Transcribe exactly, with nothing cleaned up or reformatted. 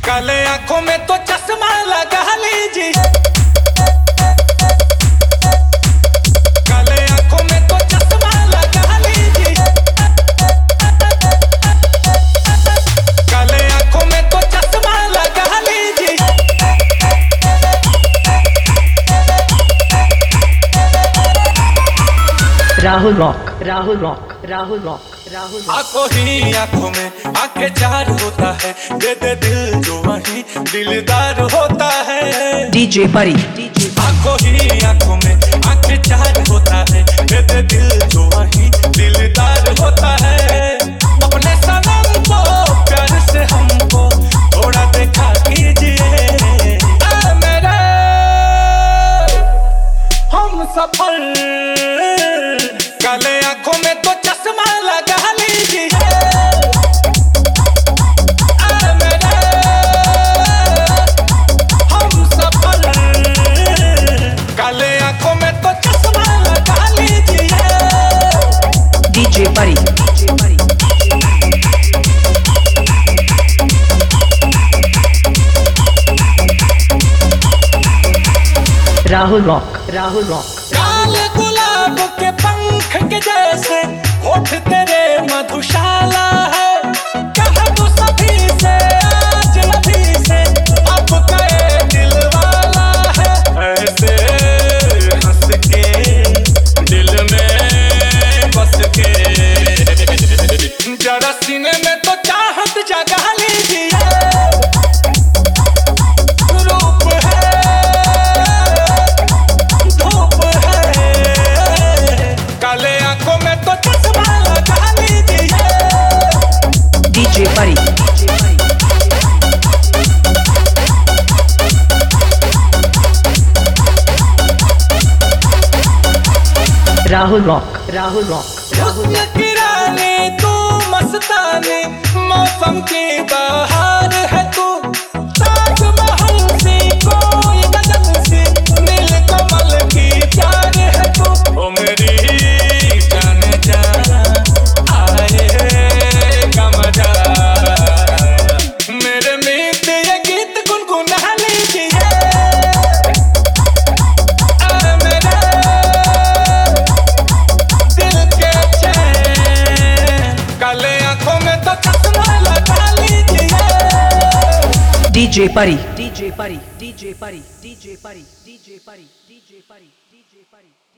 काले आंखों में तो चश्मा लगा लीजिए, काले आंखों में तो चश्मा लगा लीजिए, काले आंखों में तो चश्मा लगा लीजिए। Rahul rock, Rahul rock, Rahul rock, Rahul rock. आंखों ही आंखों में आंखें चार होता है, दे दे दिल जो वही दिलदार होता है। डीजे परी, डीजे आंखों ही आंखों में आंखें चार होता है, दे दे दिल जो वही दिलदार होता है। अपने सनम को प्यार से हमको थोड़ा देखा कीजिए, ऐ मेरे हम सफल। काले आंखों में तो चश्मा लगा लीजिए, ऐ मेरे हम सफल। काले आंखों में तो चश्मा लगा लीजिए। DJ Pari, DJ Pari. Rahul rock, Rahul rock. काले गुलाब के पंख के जैसे होठ तेरे मधुशाला है। कहा तू सभी से आज नभी से अब गए दिल वाला है। ऐसे हंस के दिल में बस के जरा सीने में तो चाहत जगा लीजिए। रूप है धूप है, काले आंखों में तो चश्मा लगा लीजिए। DJ Pari, DJ Pari. Rahul rock, Rahul rock, राहुल हुस्न रॉक। की रानी तू मस्तानी, मौसम की बहार है तू। ताजमहल से कोई गजल से नीलकमल की प्यार है तू। ओ मेरी जान जाना आएगा मजा, मेरे मीत ये गीत गुनगुना लीजिए। ऐ मेरे दिल के चैन, काले आंखों में तो चश्मा लगा लीजिए। DJ Pari, DJ Pari, DJ Pari, DJ Pari, DJ Pari, DJ Pari, DJ परी।